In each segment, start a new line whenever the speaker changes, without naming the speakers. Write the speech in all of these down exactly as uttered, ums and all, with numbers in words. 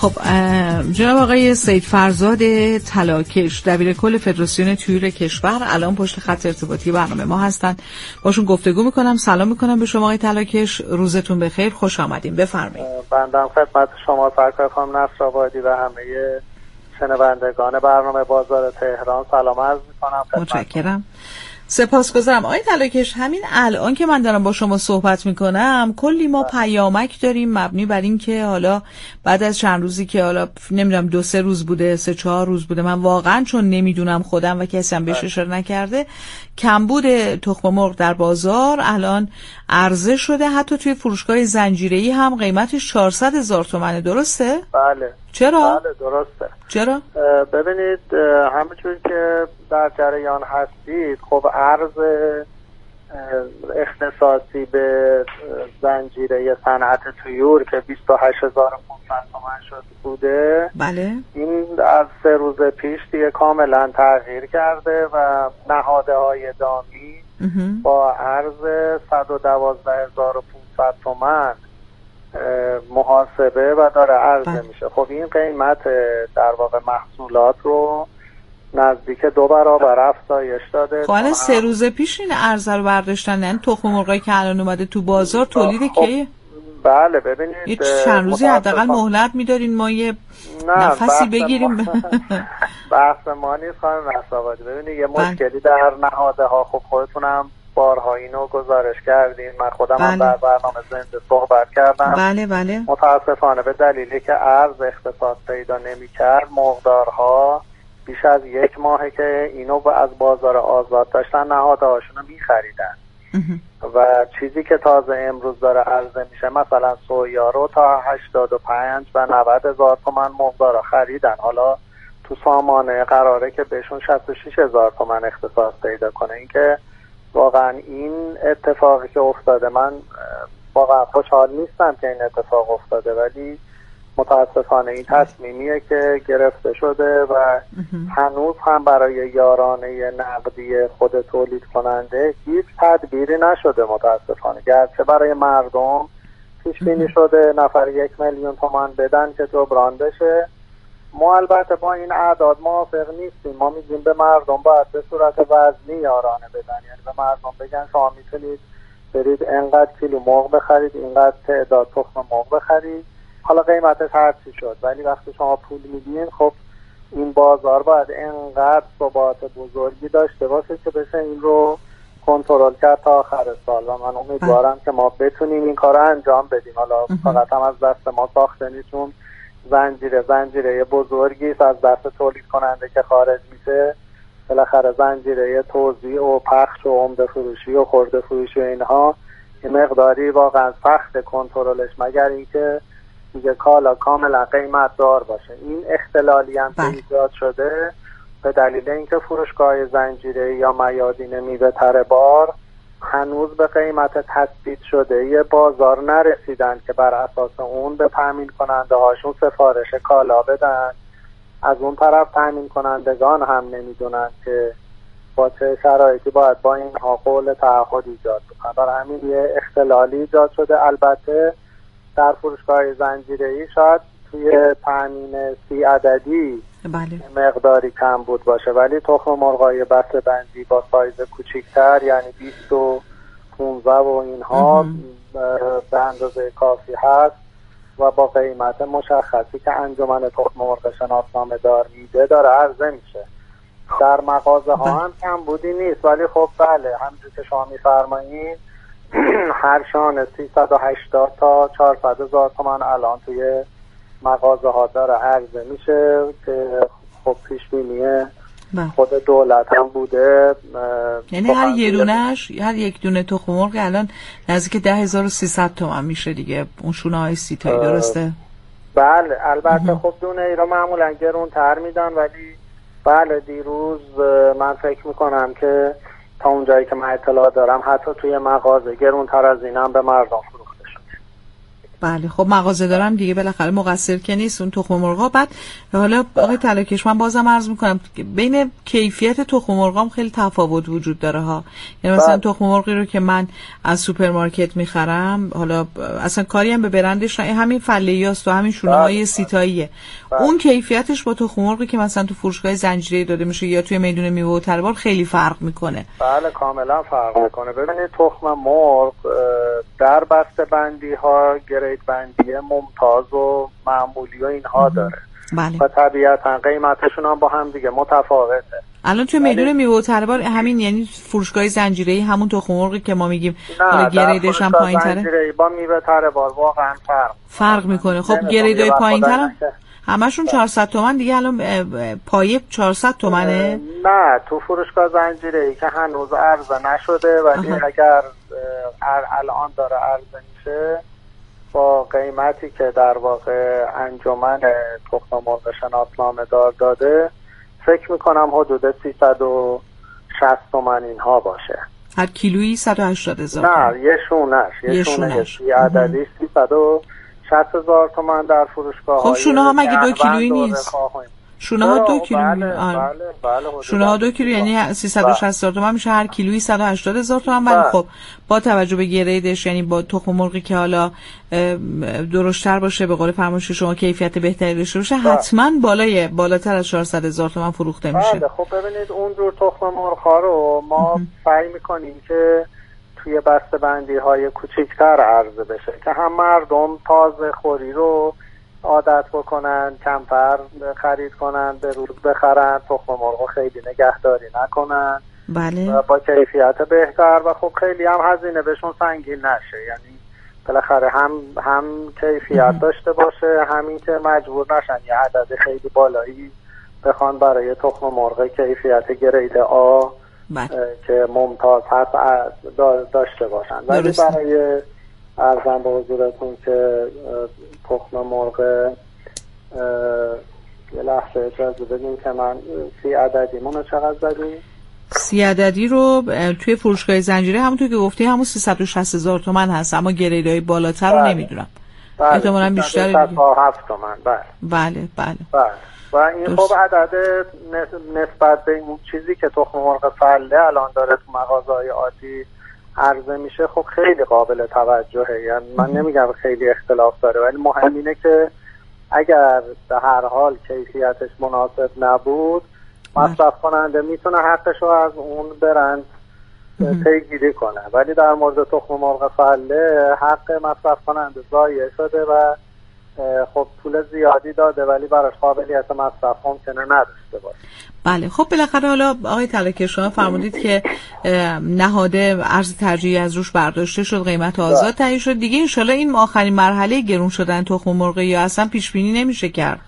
خب جناب آقای سید فرزاد طلاکش دبیر کل فدراسیون طیور کشور الان پشت خط ارتباطی برنامه ما هستند. باشون گفتگو میکنم. سلام میکنم به شما آقای طلاکش، روزتون بخیر، خوش آمدین، بفرمایید.
بنده خدمت شما سرکار خانم نصرآبادی و همه شنوندگان برنامه بازار تهران سلام عرض میکنم.
متشکرم، سپاسگزارم. آقای طلاکش، همین الان که من دارم با شما صحبت میکنم کلی ما پیامک داریم مبنی بر این که حالا بعد از چند روزی که حالا نمیدونم دو سه روز بوده، سه چهار روز بوده، من واقعا چون نمیدونم خودم و کسی هم بهش اشاره نکرده، کمبود تخم مرغ در بازار الان عرضه شده، حتی توی فروشگاه زنجیره‌ای هم قیمتش چهارصد هزار تومنه، درسته؟
بله.
چرا؟
بله درسته.
چرا؟
ببینید همونجور که در جریان هستید، خب عرض اختصاصی به زنجیره صنعت طیور که بیست و هشت هزار و پانصد تومان شد بوده،
بله،
این از سه روز پیش دیگه کاملا تغییر کرده و نهاده های دامی با عرض صد و دوازده هزار و پانصد تومان محاسبه و داره عرضه بله. میشه. خب این قیمت در واقع محصولات رو نزدیک دو برابر افزایش داده.
خب الان سه روز پیش این عرضه رو برداشتن، یعنی تخم مرغی که الان اومده تو بازار تولید
خب
کیه؟
بله ببینید
یه چند روزی حداقل مهلت میدارین ما یه نفسی بگیریم.
ما... بحث ما نیست خانم نصرآبادی. ببینید یه مشکلی در نهاده ها، خب خودتونم بارها اینو گزارش کردین، من خودم بله. هم در برنامه زنده صحبت کردم.
بله بله.
متاسفانه به دلیلی که ارز اختصاص پیدا نمی کرد، مقدارها بیش از یک ماهه که اینو از بازار آزاد داشتن نهاده هاشون رو می خریدن و چیزی که تازه امروز داره عرضه میشه، مثلا سویا رو تا هشتاد و پنج و نود هزار تومن مقدار خریدن. حالا تو سامانه قراره که بهشون شصت و شش هزار تومن اختصاص پیدا کنه. این که واقعا این اتفاقی که افتاده، من واقعا خوشحال نیستم که این اتفاق افتاده، ولی متاسفانه این تصمیمیه که گرفته شده و هنوز هم برای یارانه نقدی خود تولید کننده هیچ تدبیری نشده متاسفانه. گرچه برای مردم پیش بینی شده نفر یک میلیون تومان بدن که جبران بشه. ما البته با این اعداد موافق نیستیم. ما میگیم به مردم باید به صورت وزنی یارانه بدن، یعنی به مردم بگن شما میتونید برید انقدر کیلو مرغ بخرید، اینقدر تعداد تخم مرغ بخرید، حالا قیمتش هر چی شد، ولی وقتی شما پول میدین، خب این بازار باید انقدر ثبات بزرگی داشته باشه که بشه این رو کنترل کرد تا آخر سال و من امیدوارم که ما بتونیم این کار رو انجام بدیم. حالا فقط هم از دست ما ساخته نیستون، زنجیره زنجیره بزرگی از دست تولید کننده که خارج میشه، بالاخره زنجیره توزیع و پخش و عمده فروشی و خرده فروشی و اینها یه مقداری واقعا سخت کنترلش، مگر اینکه دیگه کالا کاملا قیمت دار باشه. این اختلالی هم که ایجاد شده به دلیل اینکه فروشگاه زنجیره یا میادین میوه تر بار هنوز به قیمت تثبیت شده یه بازار نرسیدن که بر اساس اون به تامین کننده هاشون سفارش کالا بدن. از اون طرف تامین کنندگان هم نمیدونن که با چه شرایطی باید با اینها قول تعهد ایجاد بکنن. برای همین یه اختلالی ایجاد شده. البته در فروشگاه زنجیره‌ای شاید توی تامین سی عددی بله. مقداری کم بود باشه، ولی تخم مرغای بسته بندی با سایز کوچیک‌تر، یعنی بیست و پانزده و اینها به اندازه کافی هست و با قیمت مشخصی که انجمن تخم مرغ شناسنامه دار میده داره عرضه میشه. در مغازه ها هم کم بودی نیست، ولی خب بله همونجور که شما میفرمایید هر شانه سیصد و هشتاد تا چهارصد هزار تومان الان توی مغازه ها داره عرضه میشه که خب پیش بینیه خود دولت هم بوده.
یعنی هر یه دونهش، هر یک دونه تخم مرغ الان نزدیک ده هزار و سیصد تومان میشه دیگه، اون شونه های سی تایی، درسته؟
بله البته خب دونه ای رو معمولا گرون تر میدن، ولی بله دیروز من فکر میکنم که تا اونجایی که من اطلاع دارم حتی توی مغازه گرون تر از این هم به مردم فروخته شده.
بله خب مغازه دارم دیگه بالاخره مقصر که نیست اون تخم مرغا. بعد حالا آقای طلاکش من بازم عرض میکنم بین کیفیت تخم مرغام خیلی تفاوت وجود داره ها. یعنی مثلا تخم مرغی رو که من از سوپرمارکت میخرم، حالا اصلا کاری هم به برندش نه، همین فله‌یاست و همین شونه‌های سیتاییه، اون کیفیتش با تخم مرغی که مثلا تو فروشگاه زنجیره‌ای داده میشه یا توی میدون میوه و تربار خیلی فرق میکنه.
بله کاملا فرق میکنه. ببینید تخم مرغ در بسته‌بندی ها گرید بندی ممتاز و معمولی و اینها داره.
بله.
و طبیعتا قیمتشون هم با هم دیگه متفاوته.
الان توی میدون میوه و تربار همین یعنی فروشگاه زنجیره‌ای همون تخم مرغی که ما میگیم حالا گریدش هم پایین‌تره؟
نه زنجیره‌ای با میوه تربار واقعا فرق
فرق میکنه. خب گریدای پایین‌تر همشون چهارصد تومن دیگه الان پایه چهارصد تومنه؟
نه تو فروشگاه زنجیره‌ای که هنوز عرضه نشده ولی اگر الان داره عرضه میشه با قیمتی که در واقع انجمن تخم مرغ شناسنامه دار داده فکر میکنم حدود سیصد و شصت تومن اینها باشه.
هر کیلویی صد و هشتاد هزار؟
نه یه شونش یه شونش یه عددی سیصد و شصت هزار تومن در فروشگاه.
خب شونه ها مگه دو کیلویی نیست؟ شونه ها دو کیلو.
بله بله بله
شونه ها دو کیلو یعنی سیصد و شصت هزار تومان میشه، هر کیلویی صد و هشتاد هزار تومان. ولی خب با توجه به گریدش یعنی با تخم مرغی که حالا درشت‌تر باشه، به قول فرمایش شما کیفیت بهتری داشته باشه، حتما بالای بالاتر از چهارصد هزار تومان فروخته میشه.
بله خب ببینید اون جور تخم مرغ ها رو ما سعی میکنیم که توی بسته‌بندی های کوچیک‌تر عرضه بشه که هم مردم تازه خوری رو عادت بکنن، کمتر خرید کنن، به روز بخرن، تخم مرغ خیلی نگهداری نکنن.
بله.
و با کیفیت بهتر و خب خیلی هم هزینه بهشون سنگین نشه، یعنی بالاخره هم هم کیفیت داشته باشه، همین که مجبور نشن یه عدد خیلی بالایی بخوان برای تخم مرغ کیفیت گرید آ که ممتاز هست داشته باشن. ولی برای ارزم به حضورتون که تخم مرغ یه لحظه اجازه بدین که من سی عددی مونو چقدر زدیم؟
سی عددی رو توی فروشگاه زنجیره همونطور که گفتی همون سیصد و شصت هزار تومان هست، اما گریدهای بالاتر رو نمیدونم.
بله.
احتمالاً بیشتر
صد و هفت تومان. بله.
بله بله.
بله. و این خب عدد نسبت به این چیزی که تخم مرغ فله الان داره تو مغازه‌های عادی عرضه میشه خب خیلی قابل توجهه. یعنی من نمیگم خیلی اختلاف داره ولی مهم اینه که اگر به هر حال کیفیتش مناسب نبود مصرف کننده میتونه حقش رو از اون برند پیگیری کنه، ولی در مورد تخم مرغ فله حق مصرف کننده ضایع شده و خب پول زیادی داده ولی براش قابلیت مصرف ممکنه نداشته باشه.
بله خب بالاخره حالا آقای طلاکش شما فرمودید که نهاده ارز ترجیحی از روش برداشته شد، قیمت آزاد تعیین شد دیگه. ان شاءالله این آخرین مرحله گرون شدن تخم مرغ یا اصلا پیش بینی نمیشه کرد؟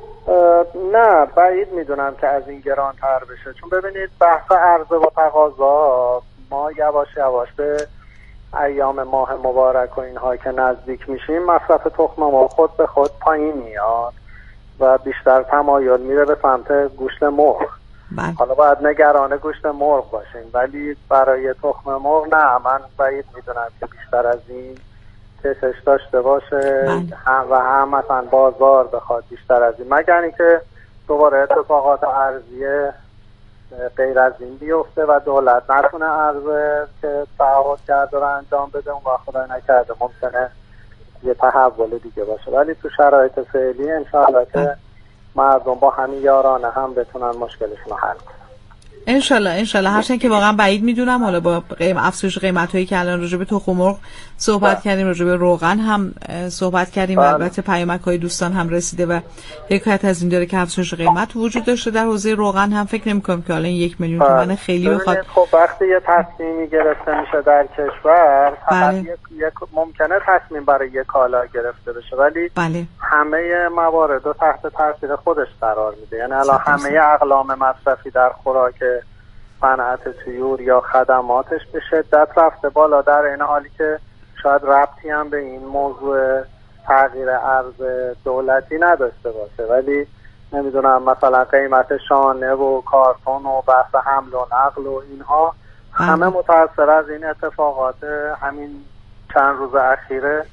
نه بعید میدونم که از این گران تر بشه، چون ببینید بحث عرضه و تقاضا ما یواش یواش به ایام ماه مبارک و اینها که نزدیک میشیم مصرف تخم مرغ خود به خود پایین میاد و بیشتر تمایل میره به سمت گوشت مرغ.
بله.
حالا باید نگران گوشت مرغ باشیم ولی برای تخم مرغ نه، من بعید میدونم که بیشتر از این کشش داشته باشه.
بله.
هم و هم مثلا بازار بخواد بیشتر از این، مگر اینکه دوباره اتفاقات ارضیه غیر از این بیفته و دولت نتونه عرضه که تعهد کرده رو انجام بده، اون وقت خدای نکرده ممکنه یه تحول دیگه باشه. ولی تو شرایط فعلی انشاءالله که مردم با همین یارانه هم بتونن مشکلشون رو حل کنن.
انشالله انشالله هرچند که واقعا بعید میدونم. حالا با قیم افزایش قیمت هایی که الان راجع به تخم مرغ صحبت کردیم، راجع به روغن هم صحبت کردیم و البته پیامک های دوستان هم رسیده و حکایت از این داره که افزایش قیمت وجود داشته در حوزه روغن هم. فکر نمی‌کنم که الان یک میلیون تومان خیلی بخواد.
خب وقتی یه تصمیمی گرفته میشه در کشور فقط یک ممکنه تصمیم برای یک کالا گرفته بشه ولی
بله.
همه موارد رو تحت تاثیر خودش قرار میده. یعنی الان همه اقلام مصرفی در خوراک صنعت طیور یا خدماتش به شدت رفته بالا، در این حالی که شاید ربطی هم به این موضوع تغییر ارز دولتی نداشته باشه، ولی نمیدونم مثلا قیمت شانه و کارتون و بحث حمل و نقل و اینها همه متأثر از این اتفاقات همین چند روز اخیره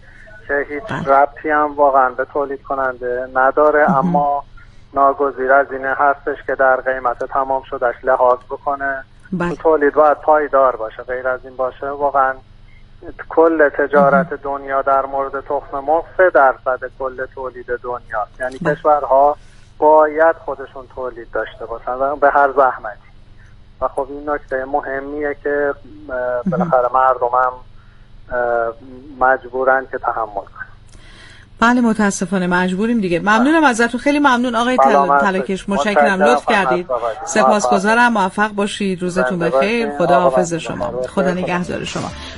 که هیچ ربطی هم واقعا به تولید کننده نداره، اه. اما ناگزیر از اینه هستش که در قیمت تمام شدش لحاظ بکنه. تو تولید باید پایدار باشه، غیر از این باشه واقعا کل تجارت دنیا در مورد تخم مرغ سه درصد کل تولید دنیا، یعنی بله. کشورها باید خودشون تولید داشته باشن به هر زحمتی. و خب این نکته مهمیه که بالاخره مردم هم مجبورن که تحمل کنن.
بله متاسفانه مجبوریم دیگه. ممنونم ازتون، خیلی ممنون آقای تلکش، متشکرم، لطف کردید. سپاسگزارم، موفق باشید، روزتون بخیر، خدا حافظ شما، خدا نگهدار شما.